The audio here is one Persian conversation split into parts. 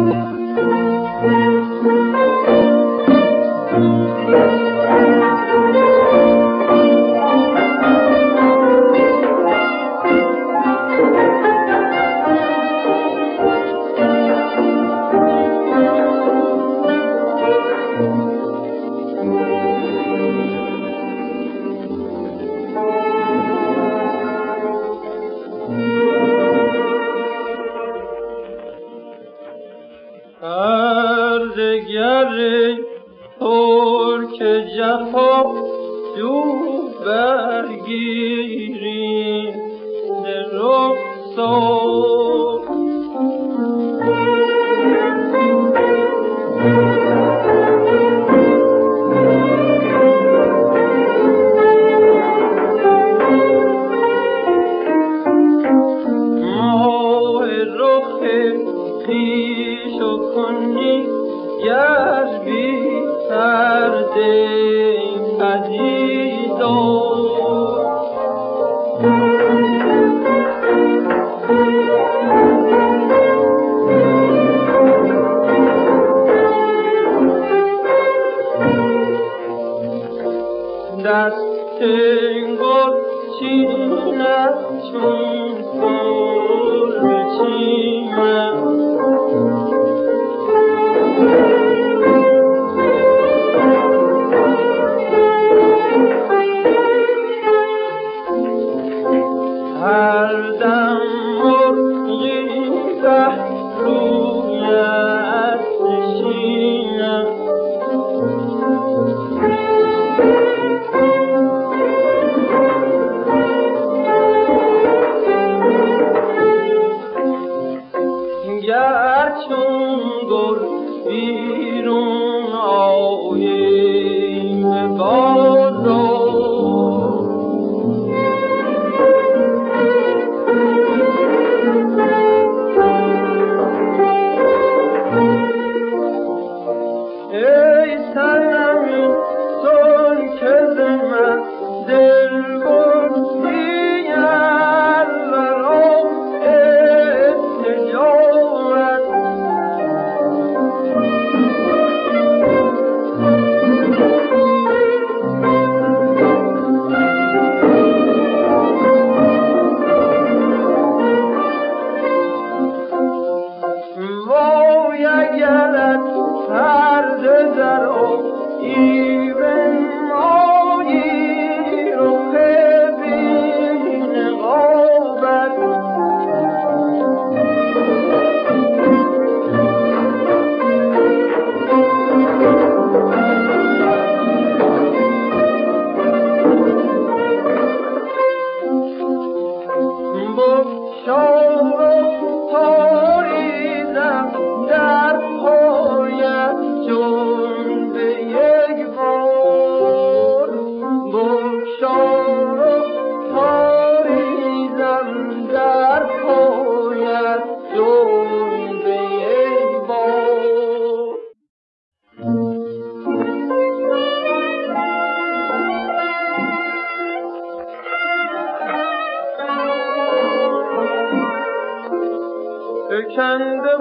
فکنده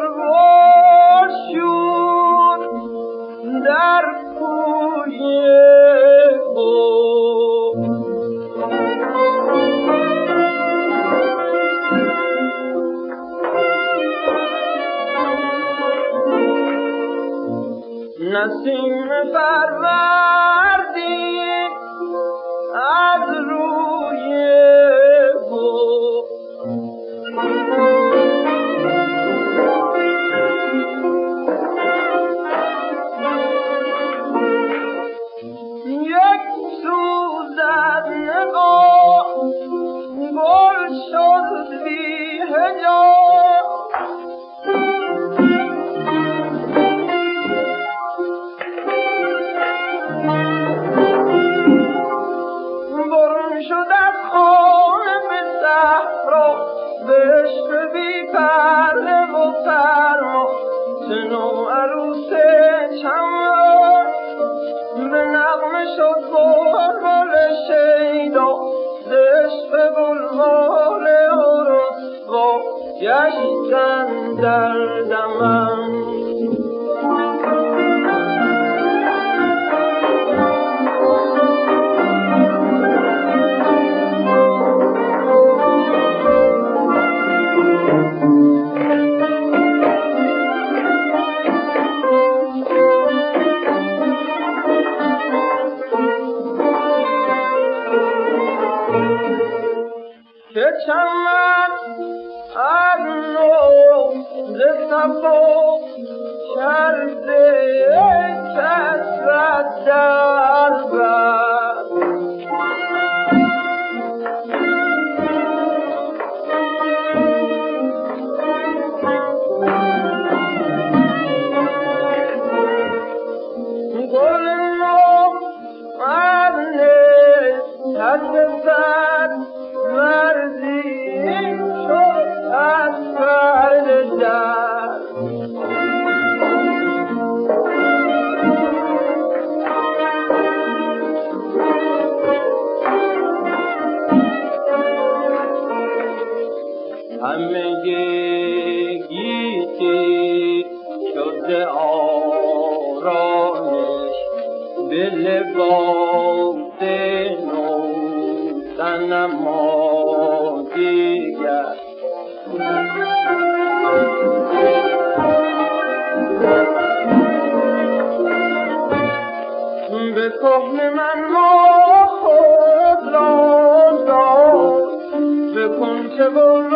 بر شد در کوی بود نسیم فروردی از روی بود یک سوزد نگاه گل شد بی حجاب برون شد از خانه به صحرا به عشق بی پرده و فرما چنو عروس چمن به نغمه شد بلبل شیدا ز عشق بلبل رسوا گشتن در دمن چمن از نو ز صفا کرده کثرت در بر گل نو از نسبت مرزی شد از پرده در همه گیتی شده آرایش به لباس نو صنما دیگر به کهن من ماه خود را داد به کنچه